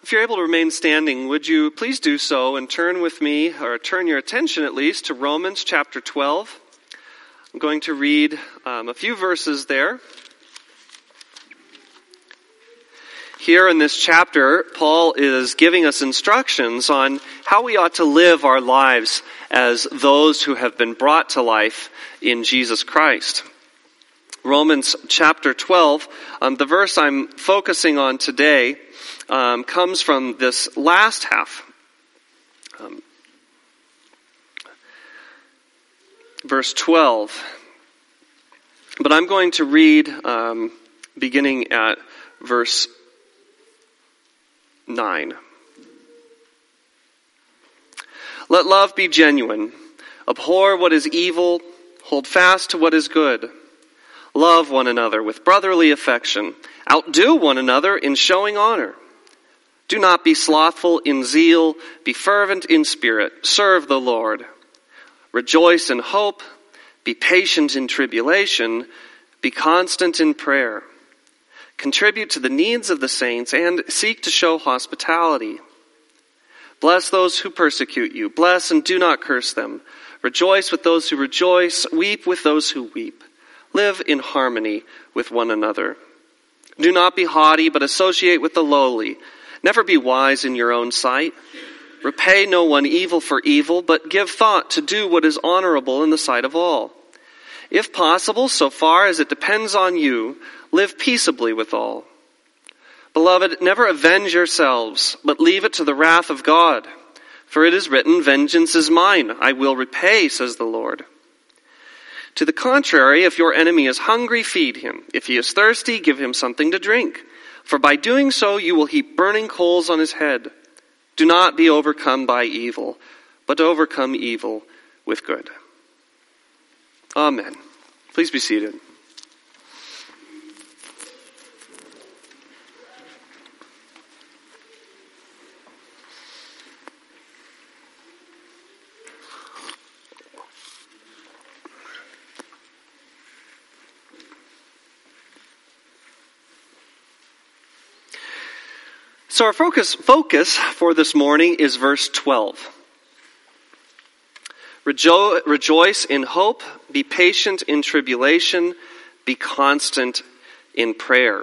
If you're able to remain standing, would you please do so and turn with me, or turn your attention at least, to Romans chapter 12. I'm going to read a few verses there. Here in this chapter, Paul is giving us instructions on how we ought to live our lives as those who have been brought to life in Jesus Christ. Romans chapter 12, the verse I'm focusing on today comes from this last half. Verse 12. But I'm going to read beginning at verse 9. Let love be genuine. Abhor what is evil. Hold fast to what is good. Love one another with brotherly affection. Outdo one another in showing honor. Do not be slothful in zeal. Be fervent in spirit. Serve the Lord. Rejoice in hope. Be patient in tribulation. Be constant in prayer. Contribute to the needs of the saints and seek to show hospitality. Bless those who persecute you. Bless and do not curse them. Rejoice with those who rejoice. Weep with those who weep. Live in harmony with one another. Do not be haughty, but associate with the lowly. Never be wise in your own sight. Repay no one evil for evil, but give thought to do what is honorable in the sight of all. If possible, so far as it depends on you, live peaceably with all. Beloved, never avenge yourselves, but leave it to the wrath of God. For it is written, vengeance is mine, I will repay, says the Lord. To the contrary, if your enemy is hungry, feed him. If he is thirsty, give him something to drink. For by doing so, you will heap burning coals on his head. Do not be overcome by evil, but overcome evil with good. Amen. Please be seated. So our focus for this morning is verse 12. Rejoice in hope, be patient in tribulation, be constant in prayer.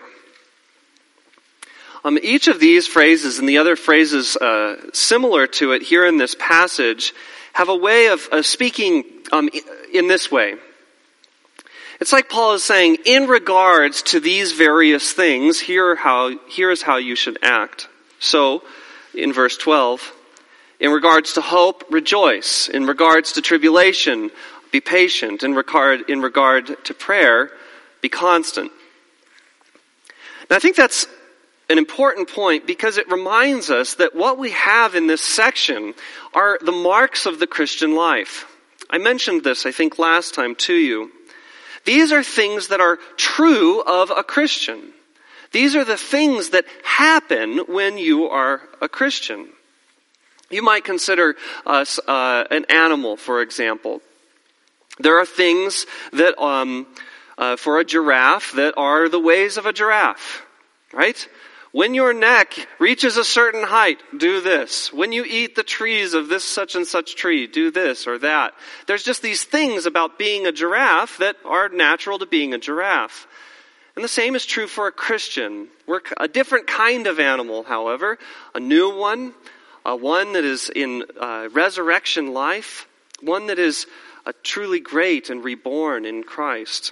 Each of these phrases and the other phrases similar to it here in this passage have a way of speaking in this way. It's like Paul is saying, in regards to these various things, here is how you should act. So, in verse 12, in regards to hope, rejoice. In regards to tribulation, be patient. In regard to prayer, be constant. Now, I think that's an important point because it reminds us that what we have in this section are the marks of the Christian life. I mentioned this, I think, last time to you. These are things that are true of a Christian. These are the things that happen when you are a Christian. You might consider us an animal, for example. There are things that, for a giraffe, that are the ways of a giraffe, right? When your neck reaches a certain height, do this. When you eat the trees of this such and such tree, do this or that. There's just these things about being a giraffe that are natural to being a giraffe. And the same is true for a Christian. We're a different kind of animal, however. A new one. One that is in resurrection life. One that is truly great and reborn in Christ.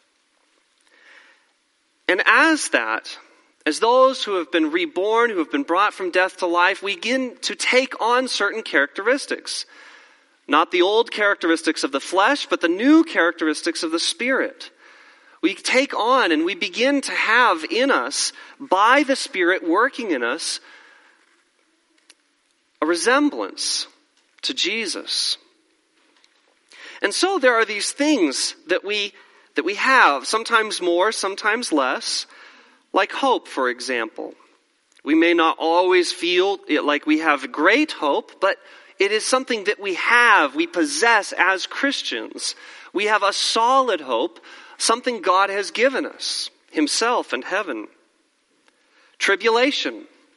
And as those who have been reborn, who have been brought from death to life, we begin to take on certain characteristics. Not the old characteristics of the flesh, but the new characteristics of the Spirit. We take on and we begin to have in us, by the Spirit working in us, a resemblance to Jesus. And so there are these things that we have, sometimes more, sometimes less. Like hope, for example. We may not always feel like we have great hope, but it is something that we possess as Christians. We have a solid hope, something God has given us, Himself and heaven. Tribulation.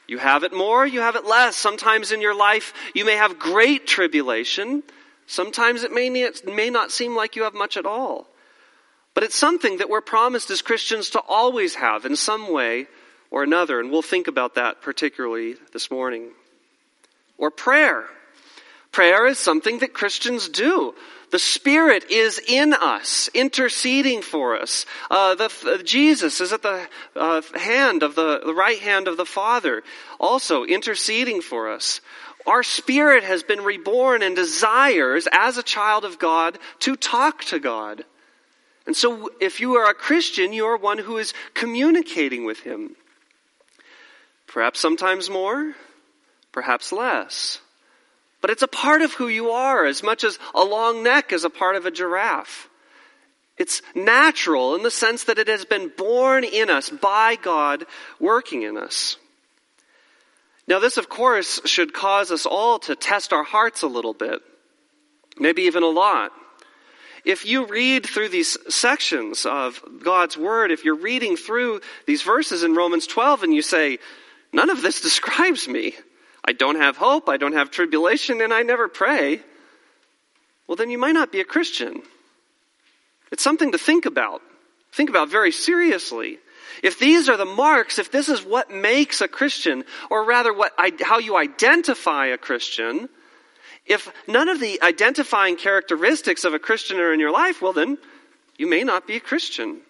You have it more, you have it less. Sometimes in your life you may have great tribulation. Sometimes it may not seem like you have much at all. But it's something that we're promised as Christians to always have in some way or another. And we'll think about that particularly this morning. Or prayer. Prayer is something that Christians do. The Spirit is in us, interceding for us. Jesus is at the right hand of the Father, also interceding for us. Our spirit has been reborn and desires, as a child of God, to talk to God. And so if you are a Christian, you are one who is communicating with Him. Perhaps sometimes more, perhaps less. But it's a part of who you are, as much as a long neck is a part of a giraffe. It's natural in the sense that it has been born in us by God working in us. Now this, of course, should cause us all to test our hearts a little bit, maybe even a lot. If you read through these sections of God's Word, if you're reading through these verses in Romans 12 and you say, none of this describes me, I don't have hope, I don't have tribulation, and I never pray, well then you might not be a Christian. It's something to think about very seriously. If these are the marks, if this is what makes a Christian, or rather how you identify a Christian, if none of the identifying characteristics of a Christian are in your life, well then you may not be a Christian.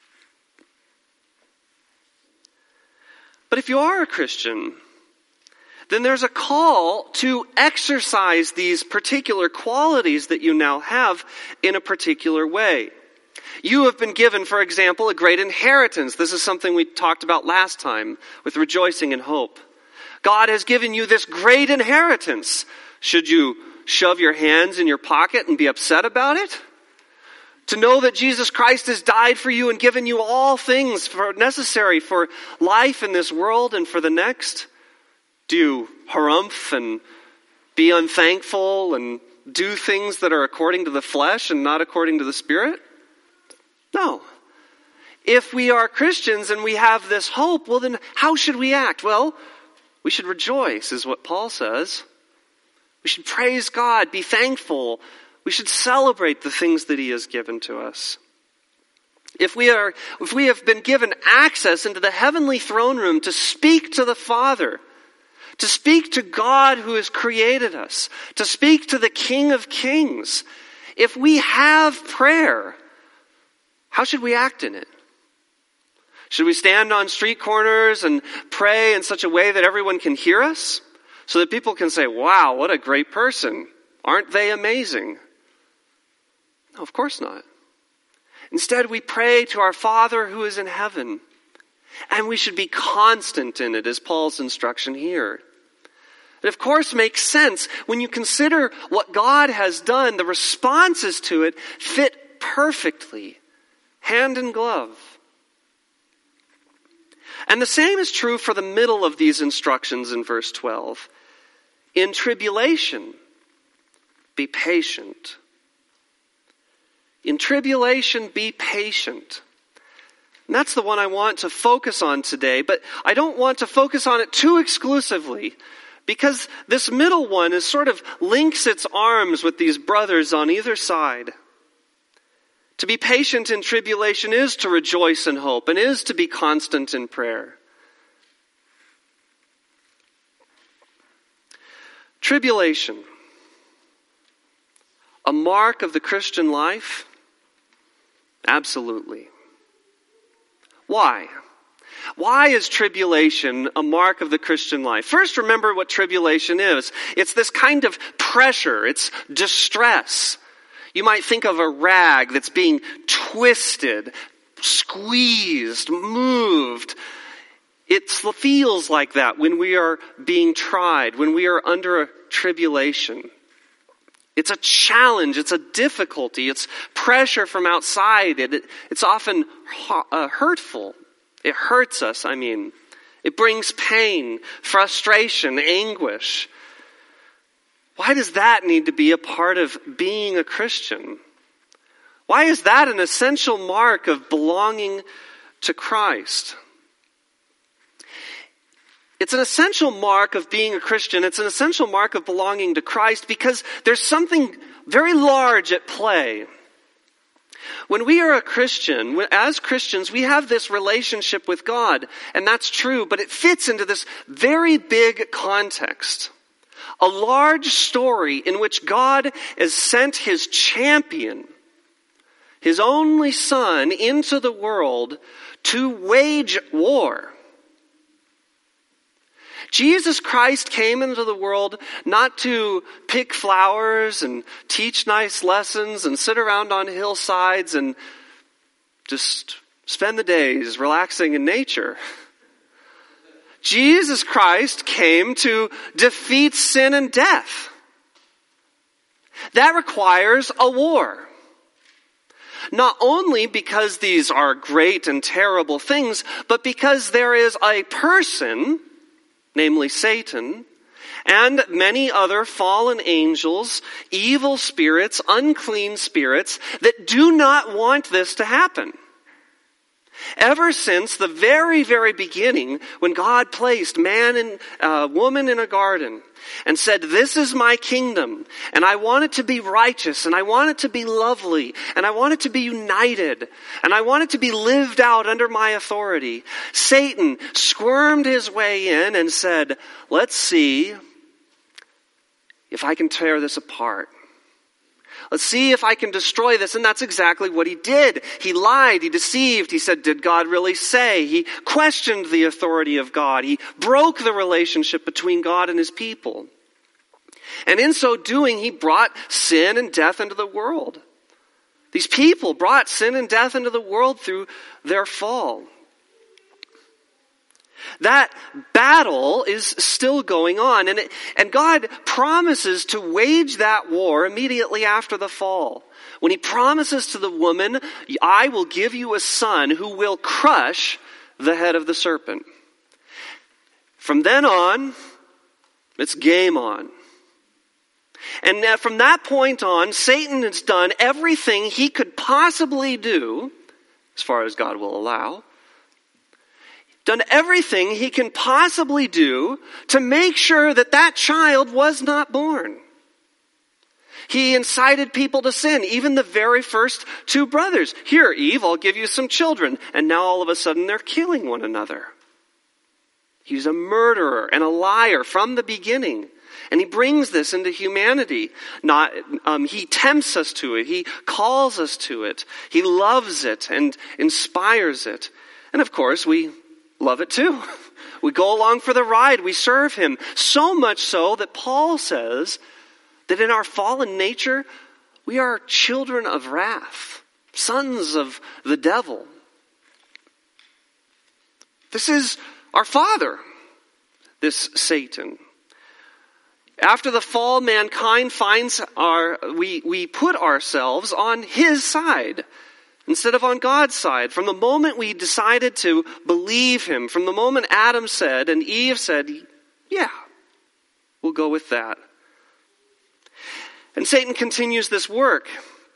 But if you are a Christian, then there's a call to exercise these particular qualities that you now have in a particular way. You have been given, for example, a great inheritance. This is something we talked about last time with rejoicing and hope. God has given you this great inheritance. Should you shove your hands in your pocket and be upset about it? To know that Jesus Christ has died for you and given you all things necessary for life in this world and for the next? Do you harumph and be unthankful and do things that are according to the flesh and not according to the Spirit? No. If we are Christians and we have this hope, well then how should we act? Well, we should rejoice, is what Paul says. We should praise God, be thankful. We should celebrate the things that He has given to us. If we have been given access into the heavenly throne room to speak to the Father, to speak to God who has created us, to speak to the King of Kings, if we have prayer, how should we act in it? Should we stand on street corners and pray in such a way that everyone can hear us? So that people can say, wow, what a great person. Aren't they amazing? No, of course not. Instead, we pray to our Father who is in heaven. And we should be constant in it, is Paul's instruction here. It of course makes sense when you consider what God has done. The responses to it fit perfectly, hand in glove. And the same is true for the middle of these instructions in verse 12. In tribulation, be patient. In tribulation, be patient. And that's the one I want to focus on today, but I don't want to focus on it too exclusively, because this middle one is sort of links its arms with these brothers on either side. To be patient in tribulation is to rejoice in hope and is to be constant in prayer. Tribulation, a mark of the Christian life? Absolutely. Why? Why is tribulation a mark of the Christian life? First, remember what tribulation is. It's this kind of pressure. It's distress. You might think of a rag that's being twisted, squeezed, moved. It feels like that when we are being tried, when we are under a tribulation. It's a challenge, it's a difficulty, it's pressure from outside. It's often hurtful. It hurts us, It brings pain, frustration, anguish. Why does that need to be a part of being a Christian? Why is that an essential mark of belonging to Christ? It's an essential mark of being a Christian. It's an essential mark of belonging to Christ because there's something very large at play. When we are a Christian, as Christians, we have this relationship with God, and that's true, but it fits into this very big context. A large story in which God has sent his champion, his only son, into the world to wage war. Jesus Christ came into the world not to pick flowers and teach nice lessons and sit around on hillsides and just spend the days relaxing in nature. Jesus Christ came to defeat sin and death. That requires a war. Not only because these are great and terrible things, but because there is a person, namely Satan, and many other fallen angels, evil spirits, unclean spirits, that do not want this to happen. Ever since the very, very beginning, when God placed man and woman in a garden and said, "This is my kingdom, and I want it to be righteous, and I want it to be lovely, and I want it to be united, and I want it to be lived out under my authority," Satan squirmed his way in and said, "Let's see if I can tear this apart. Let's see if I can destroy this." And that's exactly what he did. He lied, he deceived, he said, "Did God really say?" He questioned the authority of God. He broke the relationship between God and his people. And in so doing, he brought sin and death into the world. These people brought sin and death into the world through their fall. That battle is still going on, and God promises to wage that war immediately after the fall. When he promises to the woman, "I will give you a son who will crush the head of the serpent." From then on, it's game on. And from that point on, Satan has done everything he could possibly do, as far as God will allow, done everything he can possibly do to make sure that that child was not born. He incited people to sin, even the very first two brothers. "Here, Eve, I'll give you some children." And now all of a sudden they're killing one another. He's a murderer and a liar from the beginning. And he brings this into humanity. He tempts us to it. He calls us to it. He loves it and inspires it. And of course, we love it too. We go along for the ride. We serve him. So much so that Paul says that in our fallen nature, we are children of wrath, sons of the devil. This is our father, this Satan. After the fall, mankind finds we put ourselves on his side instead of on God's side. From the moment we decided to believe him, from the moment Adam said and Eve said, "Yeah, we'll go with that." And Satan continues this work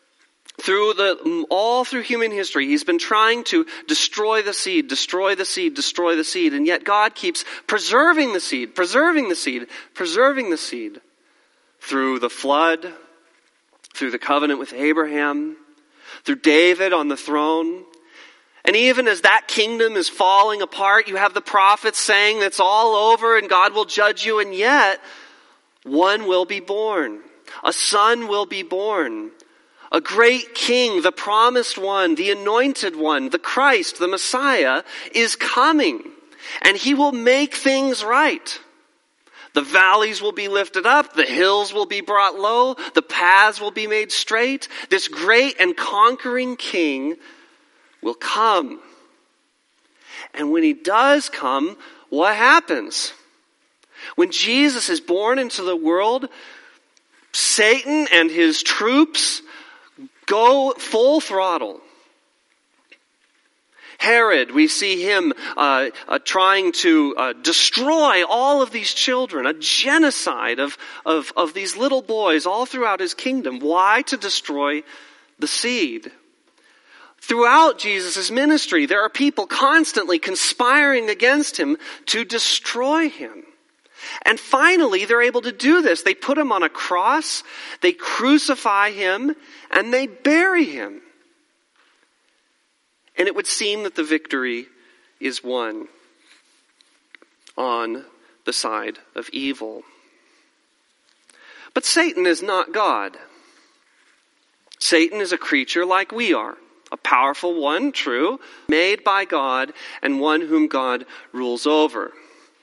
all through human history. He's been trying to destroy the seed, destroy the seed, destroy the seed. And yet God keeps preserving the seed, preserving the seed, preserving the seed. Through the flood, through the covenant with Abraham, through David on the throne. And even as that kingdom is falling apart, you have the prophets saying it's all over and God will judge you. And yet, one will be born. A son will be born. A great king, the promised one, the anointed one, the Christ, the Messiah, is coming. And he will make things right. The valleys will be lifted up, the hills will be brought low, the paths will be made straight. This great and conquering king will come. And when he does come, what happens? When Jesus is born into the world, Satan and his troops go full throttle. Herod, we see him trying to destroy all of these children, a genocide of these little boys all throughout his kingdom. Why? To destroy the seed. Throughout Jesus' ministry, there are people constantly conspiring against him to destroy him. And finally, they're able to do this. They put him on a cross, they crucify him, and they bury him. And it would seem that the victory is won on the side of evil. But Satan is not God. Satan is a creature like we are. A powerful one, true, made by God, and one whom God rules over.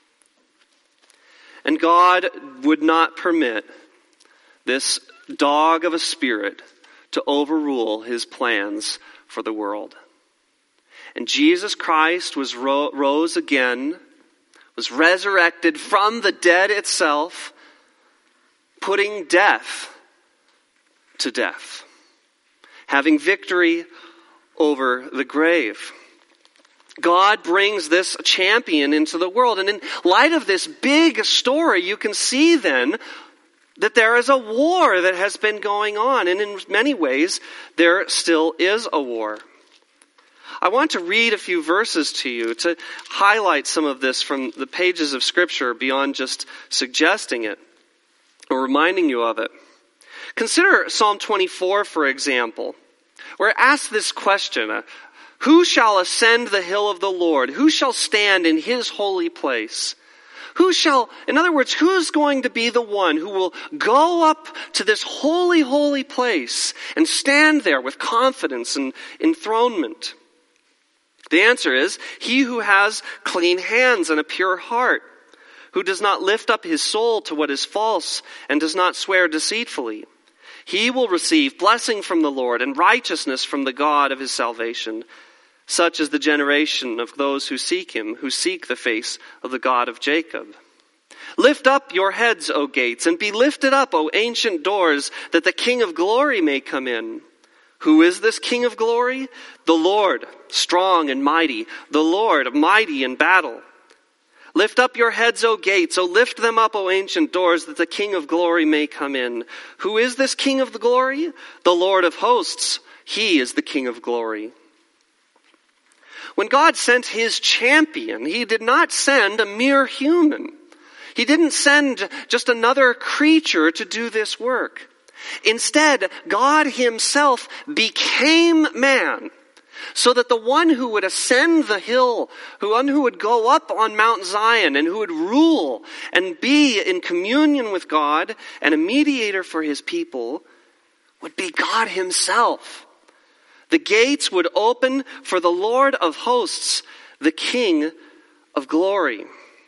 And God would not permit this dog of a spirit to overrule his plans for the world. And Jesus Christ was rose again, was resurrected from the dead itself, putting death to death, having victory over the grave. God brings this champion into the world. And in light of this big story, you can see then that there is a war that has been going on. And in many ways, there still is a war. I want to read a few verses to you to highlight some of this from the pages of Scripture beyond just suggesting it or reminding you of it. Consider Psalm 24, for example, where it asks this question, who shall ascend the hill of the Lord? Who shall stand in his holy place? In other words, who's going to be the one who will go up to this holy, holy place and stand there with confidence and enthronement? The answer is, he who has clean hands and a pure heart, who does not lift up his soul to what is false and does not swear deceitfully. He will receive blessing from the Lord and righteousness from the God of his salvation. Such is the generation of those who seek him, who seek the face of the God of Jacob. Lift up your heads, O gates, and be lifted up, O ancient doors, that the King of glory may come in. Who is this King of glory? The Lord, strong and mighty, the Lord, mighty in battle. Lift up your heads, O gates, O lift them up, O ancient doors, that the King of glory may come in. Who is this King of the glory? The Lord of hosts. He is the King of glory. When God sent his champion, he did not send a mere human. He didn't send just another creature to do this work. Instead, God himself became man, so that the one who would ascend the hill, who would go up on Mount Zion and who would rule and be in communion with God and a mediator for his people would be God himself. The gates would open for the Lord of hosts, the King of glory.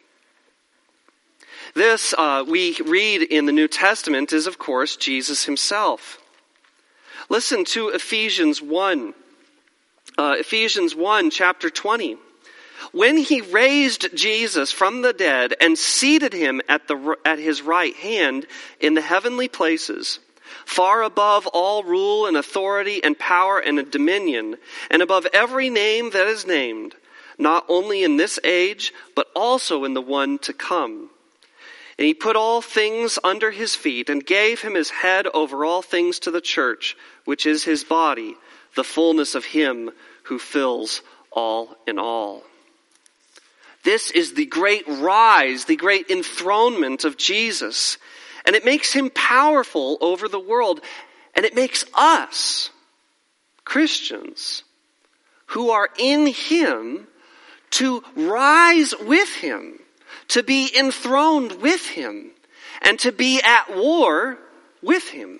This, we read in the New Testament, is of course Jesus himself. Listen to Ephesians 1. Ephesians 1, chapter 20. When he raised Jesus from the dead and seated him at his right hand in the heavenly places, far above all rule and authority and power and dominion, and above every name that is named, not only in this age, but also in the one to come. And he put all things under his feet and gave him his head over all things to the church, which is his body, the fullness of him who fills all in all. This is the great rise, the great enthronement of Jesus. And it makes him powerful over the world. And it makes us, Christians, who are in him, to rise with him, to be enthroned with him, and to be at war with him.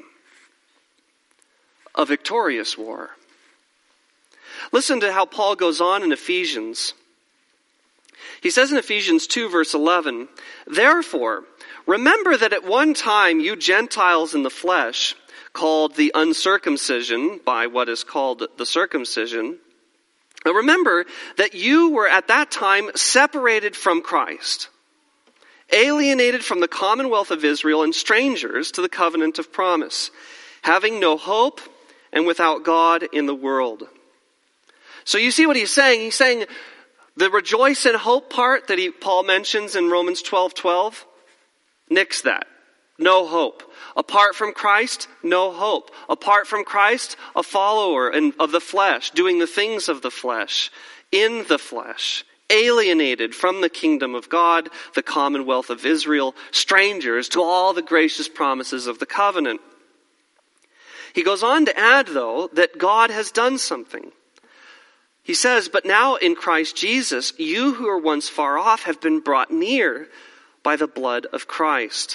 A victorious war. Listen to how Paul goes on in Ephesians. He says in Ephesians 2, verse 11, "Therefore, remember that at one time you Gentiles in the flesh, called the uncircumcision by what is called the circumcision, remember that you were at that time separated from Christ, alienated from the commonwealth of Israel and strangers to the covenant of promise, having no hope and without God in the world." So you see what he's saying? He's saying the rejoice and hope part that Paul mentions in Romans 12:12, nix that. no hope. Apart from Christ, no hope. Apart from Christ, a follower of the flesh, doing the things of the flesh, in the flesh, alienated from the kingdom of God, the commonwealth of Israel, strangers to all the gracious promises of the covenant. He goes on to add, though, that God has done something. He says, but now in Christ Jesus, you who were once far off have been brought near by the blood of Christ.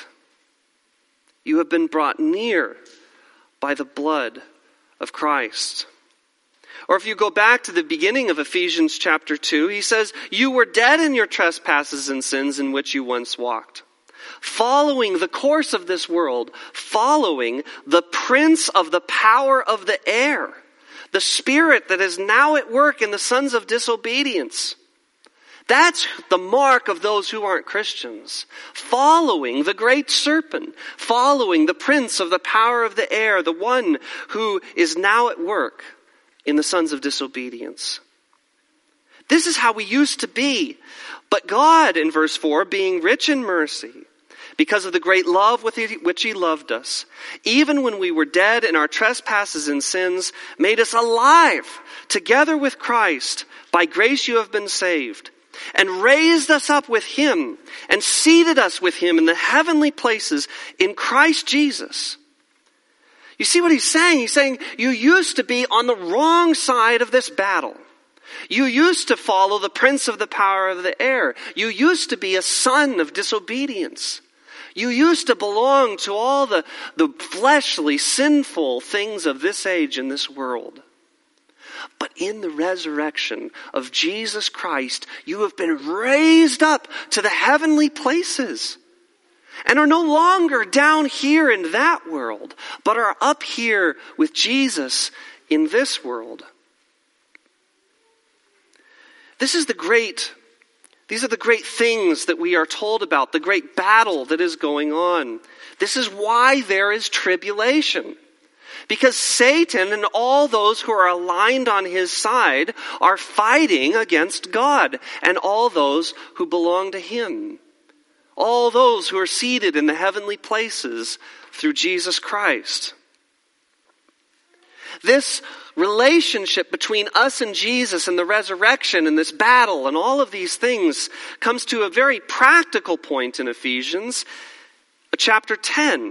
You have been brought near by the blood of Christ. Or if you go back to the beginning of Ephesians chapter 2, he says, you were dead in your trespasses and sins in which you once walked, following the course of this world, following the prince of the power of the air, the spirit that is now at work in the sons of disobedience. That's the mark of those who aren't Christians. Following the great serpent, following the prince of the power of the air, the one who is now at work in the sons of disobedience. This is how we used to be. But God, in verse 4, being rich in mercy, because of the great love with which he loved us, even when we were dead in our trespasses and sins, made us alive together with Christ. By grace you have been saved, and raised us up with him, and seated us with him in the heavenly places in Christ Jesus. You see what he's saying? He's saying you used to be on the wrong side of this battle. You used to follow the prince of the power of the air. You used to be a son of disobedience. You used to belong to all the fleshly, sinful things of this age and this world. But in the resurrection of Jesus Christ, you have been raised up to the heavenly places and are no longer down here in that world, but are up here with Jesus in this world. These are the great things that we are told about, the great battle that is going on. This is why there is tribulation. Because Satan and all those who are aligned on his side are fighting against God and all those who belong to him. All those who are seated in the heavenly places through Jesus Christ. This relationship between us and Jesus and the resurrection and this battle and all of these things comes to a very practical point in Ephesians, chapter 10.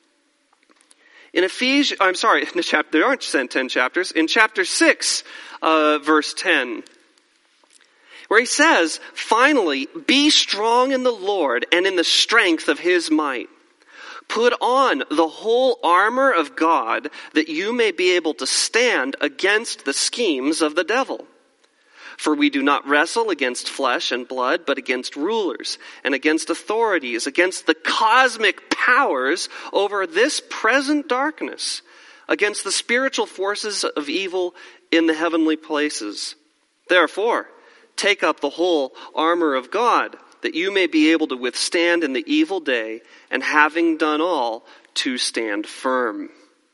There aren't 10 chapters. In chapter 6, verse 10, where he says, finally, be strong in the Lord and in the strength of his might. Put on the whole armor of God that you may be able to stand against the schemes of the devil. For we do not wrestle against flesh and blood, but against rulers and against authorities, against the cosmic powers over this present darkness, against the spiritual forces of evil in the heavenly places. Therefore, take up the whole armor of God, that you may be able to withstand in the evil day, and having done all, to stand firm.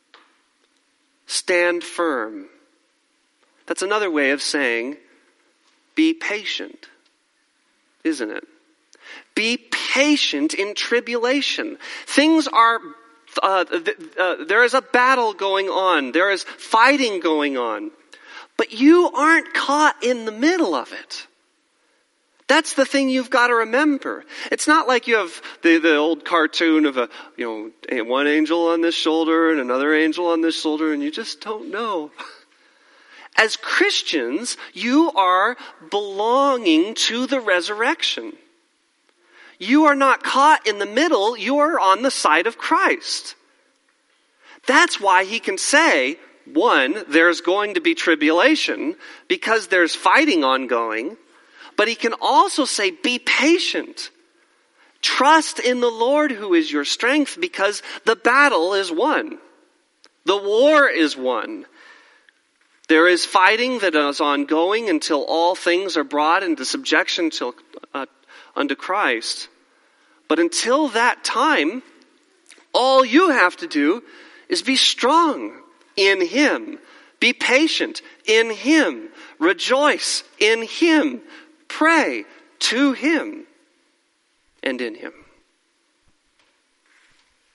Stand firm. That's another way of saying, be patient, isn't it? Be patient in tribulation. Things are, there is a battle going on. There is fighting going on. But you aren't caught in the middle of it. That's the thing you've got to remember. It's not like you have the old cartoon of one angel on this shoulder and another angel on this shoulder, and you just don't know. As Christians, you are belonging to the resurrection. You are not caught in the middle. You are on the side of Christ. That's why he can say, one, there's going to be tribulation because there's fighting ongoing. But he can also say, be patient. Trust in the Lord who is your strength, because the battle is won. The war is won. There is fighting that is ongoing until all things are brought into subjection unto Christ. But until that time, all you have to do is be strong in him. Be patient in him. Rejoice in him. Pray to him and in him.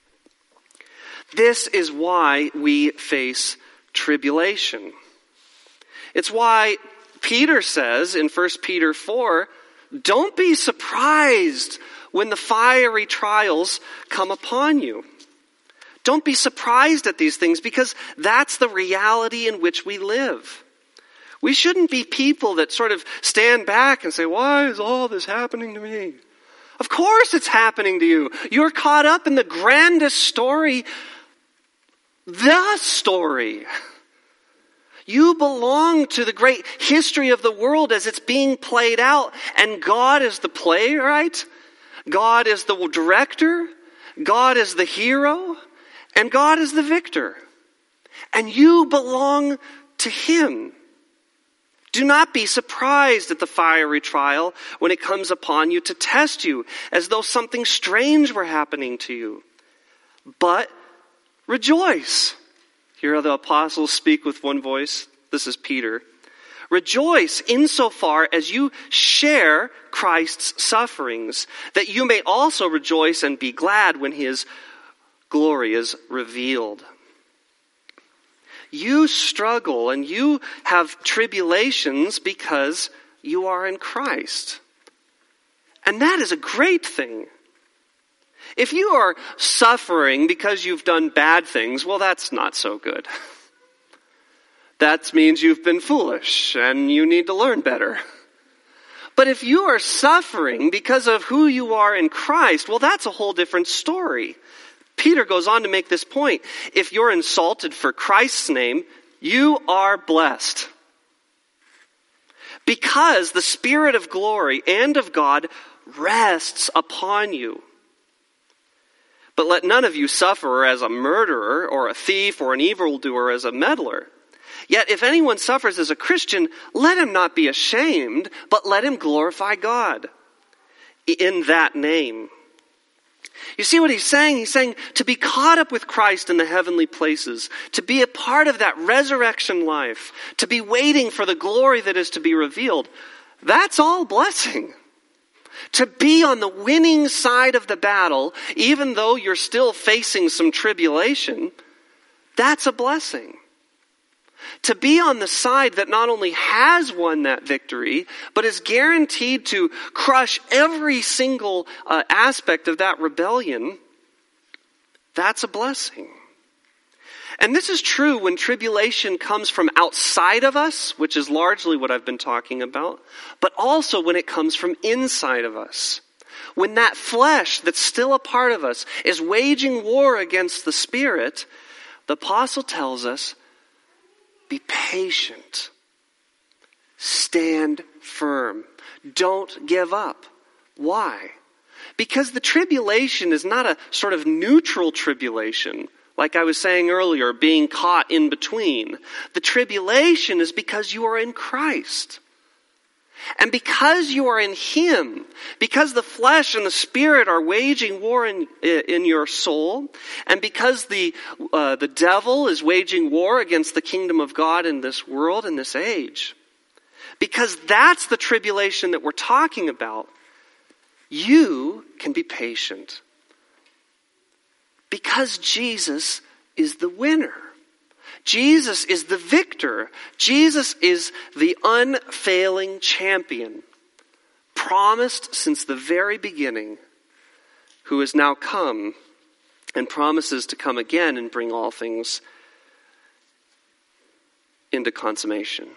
This is why we face tribulation. It's why Peter says in 1 Peter 4, don't be surprised when the fiery trials come upon you. Don't be surprised at these things, because that's the reality in which we live. We shouldn't be people that sort of stand back and say, why is all this happening to me? Of course it's happening to you. You're caught up in the grandest story, the story. You belong to the great history of the world as it's being played out, and God is the playwright, God is the director, God is the hero, and God is the victor. And you belong to Him. Do not be surprised at the fiery trial when it comes upon you to test you, as though something strange were happening to you. But rejoice. Here the apostles speak with one voice. This is Peter. Rejoice insofar as you share Christ's sufferings, that you may also rejoice and be glad when His glory is revealed. You struggle and you have tribulations because you are in Christ. And that is a great thing. If you are suffering because you've done bad things, well, that's not so good. That means you've been foolish and you need to learn better. But if you are suffering because of who you are in Christ, well, that's a whole different story. Peter goes on to make this point. If you're insulted for Christ's name, you are blessed. Because the Spirit of glory and of God rests upon you. But let none of you suffer as a murderer or a thief or an evildoer as a meddler. Yet if anyone suffers as a Christian, let him not be ashamed, but let him glorify God in that name. You see what he's saying? He's saying to be caught up with Christ in the heavenly places, to be a part of that resurrection life, to be waiting for the glory that is to be revealed, that's all blessing. To be on the winning side of the battle, even though you're still facing some tribulation, that's a blessing. To be on the side that not only has won that victory, but is guaranteed to crush every single aspect of that rebellion, that's a blessing. And this is true when tribulation comes from outside of us, which is largely what I've been talking about, but also when it comes from inside of us. When that flesh that's still a part of us is waging war against the Spirit, the apostle tells us, be patient. Stand firm. Don't give up. Why? Because the tribulation is not a sort of neutral tribulation, like I was saying earlier, being caught in between. The tribulation is because you are in Christ. And because you are in Him, because the flesh and the Spirit are waging war in your soul, and because the devil is waging war against the kingdom of God in this world, in this age, because that's the tribulation that we're talking about, you can be patient. Because Jesus is the winner. Jesus is the victor. Jesus is the unfailing champion, promised since the very beginning, who has now come and promises to come again and bring all things into consummation.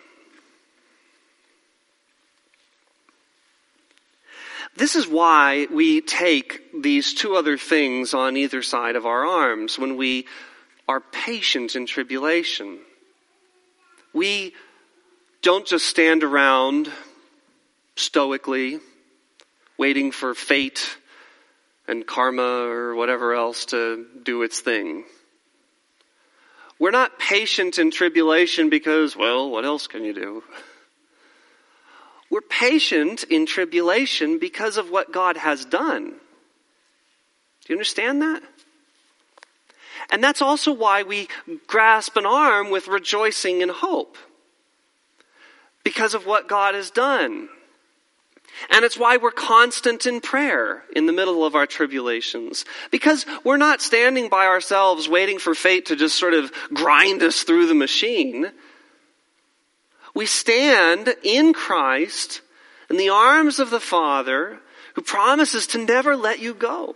This is why we take these two other things on either side of our arms when we are patient in tribulation. We don't just stand around stoically waiting for fate and karma or whatever else to do its thing. We're not patient in tribulation because, well, what else can you do? We're patient in tribulation because of what God has done. Do you understand that? And that's also why we grasp an arm with rejoicing and hope. Because of what God has done. And it's why we're constant in prayer in the middle of our tribulations. Because we're not standing by ourselves waiting for fate to just sort of grind us through the machine. We stand in Christ in the arms of the Father who promises to never let you go.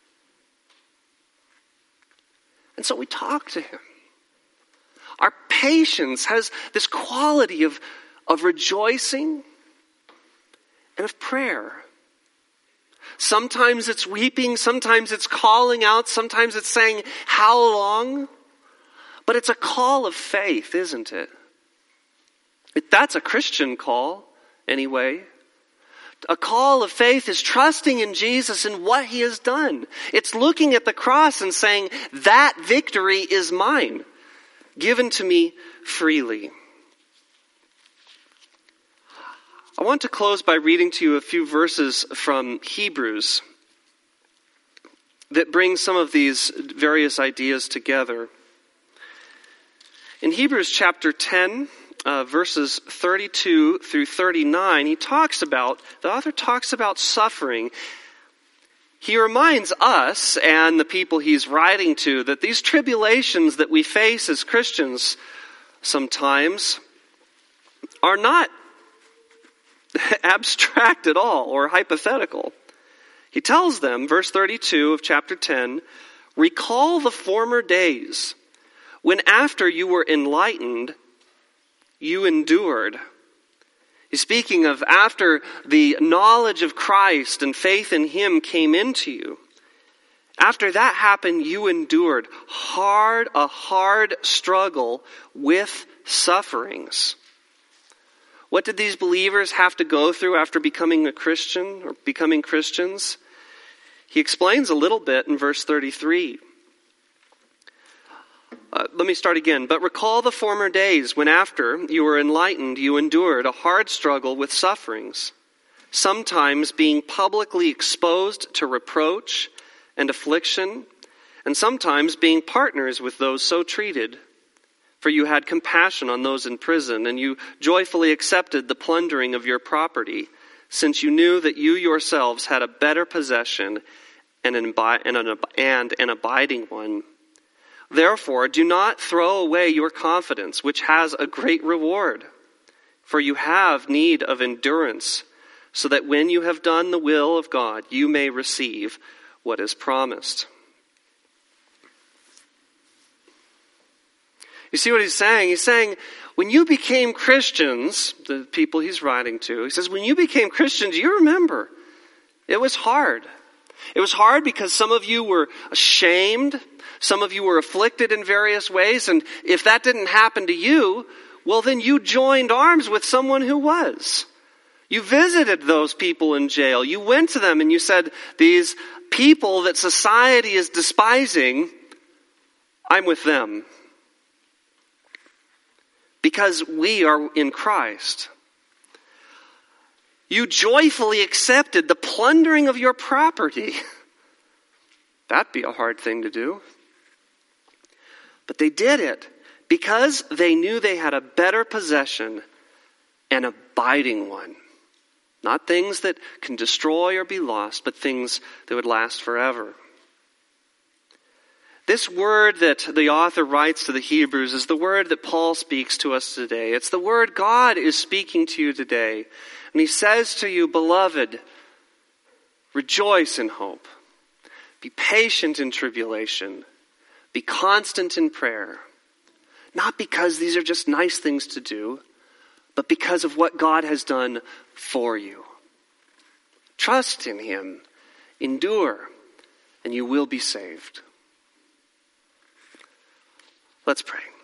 And so we talk to him. Our patience has this quality of rejoicing and of prayer. Sometimes it's weeping, sometimes it's calling out, sometimes it's saying, how long? But it's a call of faith, isn't it? That's a Christian call, anyway. A call of faith is trusting in Jesus and what he has done. It's looking at the cross and saying, that victory is mine, given to me freely. I want to close by reading to you a few verses from Hebrews that bring some of these various ideas together. In Hebrews chapter 10, verses 32 through 39, the author talks about suffering. He reminds us and the people he's writing to that these tribulations that we face as Christians sometimes are not abstract at all or hypothetical. He tells them, verse 32 of chapter 10, recall the former days when after you were enlightened, you endured. He's speaking of after the knowledge of Christ and faith in him came into you. After that happened, you endured a hard struggle with sufferings. What did these believers have to go through after becoming a Christian or becoming Christians? He explains a little bit in verse 33. Let me start again. But recall the former days when after you were enlightened, you endured a hard struggle with sufferings, sometimes being publicly exposed to reproach and affliction, and sometimes being partners with those so treated. For you had compassion on those in prison, and you joyfully accepted the plundering of your property, since you knew that you yourselves had a better possession and an abiding one. Therefore, do not throw away your confidence, which has a great reward. For you have need of endurance, so that when you have done the will of God, you may receive what is promised. You see what he's saying? He's saying, when you became Christians, the people he's writing to, he says, when you became Christians, you remember, it was hard. It was hard because some of you were ashamed, some of you were afflicted in various ways, and if that didn't happen to you, well then you joined arms with someone who was. You visited those people in jail. You went to them and you said, these people that society is despising, I'm with them. Because we are in Christ. You joyfully accepted the plundering of your property. That'd be a hard thing to do. But they did it because they knew they had a better possession, an abiding one. Not things that can destroy or be lost, but things that would last forever. This word that the author writes to the Hebrews is the word that Paul speaks to us today. It's the word God is speaking to you today. And he says to you, beloved, rejoice in hope. Be patient in tribulation. Be constant in prayer. Not because these are just nice things to do, but because of what God has done for you. Trust in him. Endure, and you will be saved. Let's pray.